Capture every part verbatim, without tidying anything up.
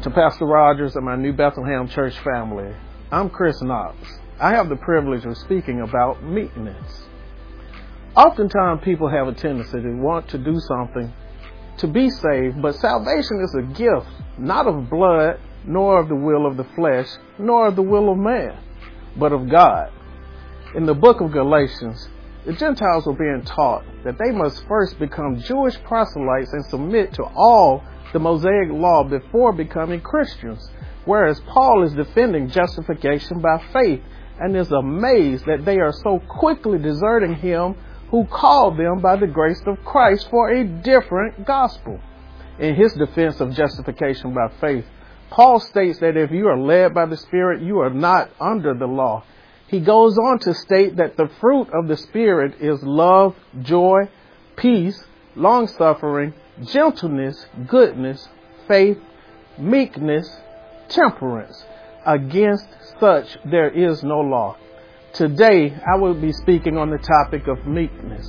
to Pastor Rogers and my New Bethlehem Church family. I'm Chris Knox. I have the privilege of speaking about meekness. Oftentimes people have a tendency to want to do something to be saved, but salvation is a gift, not of blood, nor of the will of the flesh, nor of the will of man, but of God. In the book of Galatians, the Gentiles were being taught that they must first become Jewish proselytes and submit to all the Mosaic law before becoming Christians, whereas Paul is defending justification by faith and is amazed that they are so quickly deserting him who called them by the grace of Christ for a different gospel. In his defense of justification by faith, Paul states that if you are led by the Spirit, you are not under the law. He goes on to state that the fruit of the Spirit is love, joy, peace, long-suffering, gentleness, goodness, faith, meekness, temperance. Against such there is no law. Today, I will be speaking on the topic of meekness.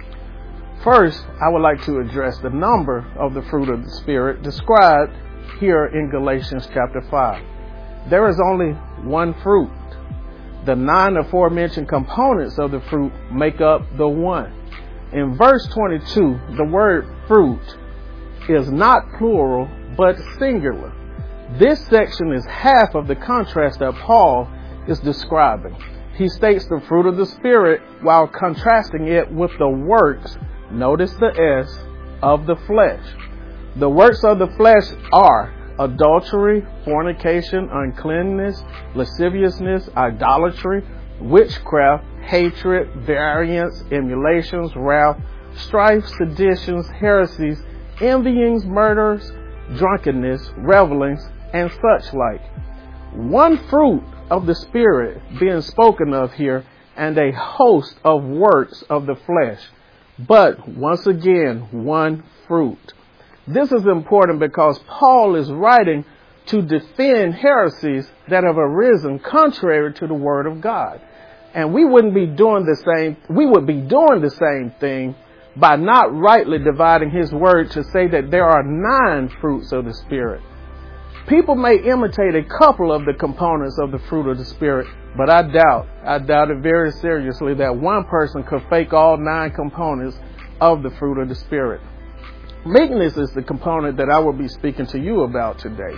First, I would like to address the number of the fruit of the Spirit described here in Galatians chapter five. There is only one fruit. The nine aforementioned components of the fruit make up the one. In verse twenty-two, the word fruit is not plural, but singular. This section is half of the contrast that Paul is describing. He states the fruit of the Spirit while contrasting it with the works, notice the S, of the flesh. The works of the flesh are adultery, fornication, uncleanness, lasciviousness, idolatry, witchcraft, hatred, variance, emulations, wrath, strife, seditions, heresies, envyings, murders, drunkenness, revelings, and such like. One fruit of the Spirit being spoken of here, and a host of works of the flesh. But once again, one fruit. This is important because Paul is writing to defend heresies that have arisen contrary to the word of God. And we wouldn't be doing the same, we would be doing the same thing by not rightly dividing his word to say that there are nine fruits of the Spirit. People may imitate a couple of the components of the fruit of the Spirit, but I doubt, I doubt it very seriously that one person could fake all nine components of the fruit of the Spirit. Meekness is the component that I will be speaking to you about today.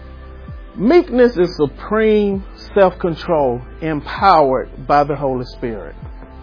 Meekness is supreme self-control empowered by the Holy Spirit.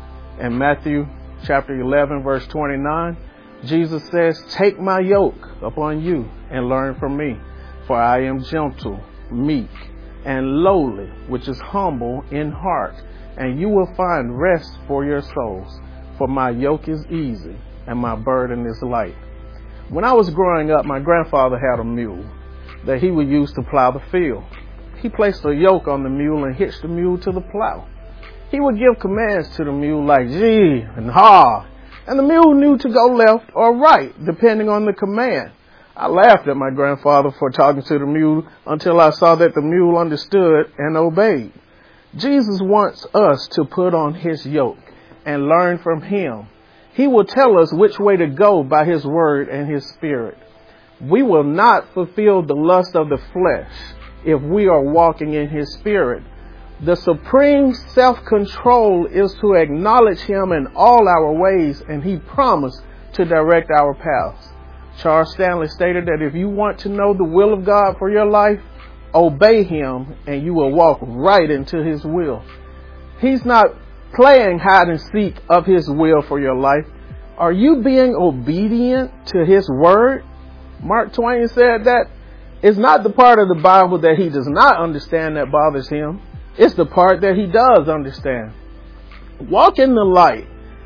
In Matthew chapter eleven, verse twenty-nine, Jesus says, "Take my yoke upon you and learn from me, for I am gentle, meek, and lowly, which is humble in heart, and you will find rest for your souls. For my yoke is easy and my burden is light." When I was growing up, my grandfather had a mule that he would use to plow the field. He placed a yoke on the mule and hitched the mule to the plow. He would give commands to the mule like gee and ha, and the mule knew to go left or right, depending on the command. I laughed at my grandfather for talking to the mule until I saw that the mule understood and obeyed. Jesus wants us to put on his yoke and learn from him. He will tell us which way to go by his word and his Spirit. We will not fulfill the lust of the flesh if we are walking in his Spirit. The supreme self-control is to acknowledge him in all our ways, and he promised to direct our paths. Charles Stanley stated that if you want to know the will of God for your life, obey him and you will walk right into his will. He's not playing hide and seek of his will for your life. Are you being obedient to his word? Mark Twain said that it's not the part of the Bible that he does not understand that bothers him. It's the part that he does understand. Walk in the light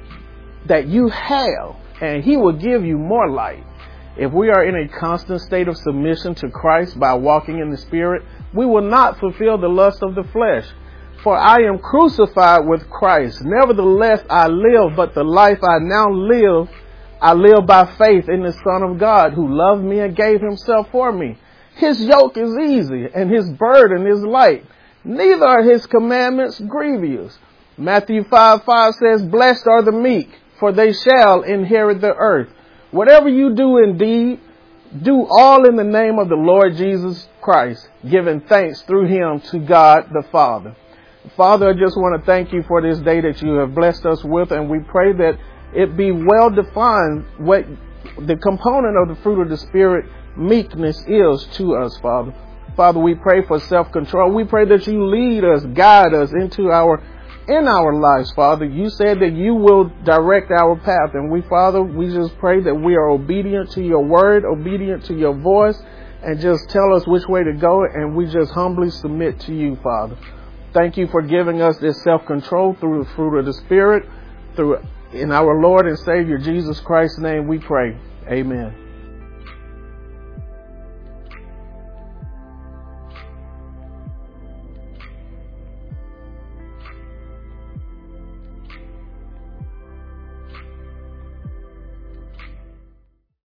that you have, and he will give you more light. If we are in a constant state of submission to Christ by walking in the Spirit, we will not fulfill the lust of the flesh. For I am crucified with Christ. Nevertheless, I live, but the life I now live, I live by faith in the Son of God who loved me and gave himself for me. His yoke is easy and his burden is light. Neither are his commandments grievous. Matthew five five says, "Blessed are the meek, for they shall inherit the earth." Whatever you do in deed, Do all in the name of the Lord Jesus Christ, giving thanks through him to God the Father. Father, I just want to thank you for this day that you have blessed us with, and we pray that it be well defined what the component of the fruit of the Spirit, meekness, is to us, Father. Father, we pray for self-control. We pray that you lead us, guide us into our, in our lives, Father. You said that you will direct our path, and we, Father, we just pray that we are obedient to your word, obedient to your voice, and just tell us which way to go, and we just humbly submit to you, Father. Thank you for giving us this self-control through the fruit of the Spirit. Through in our Lord and Savior Jesus Christ's name we pray. Amen.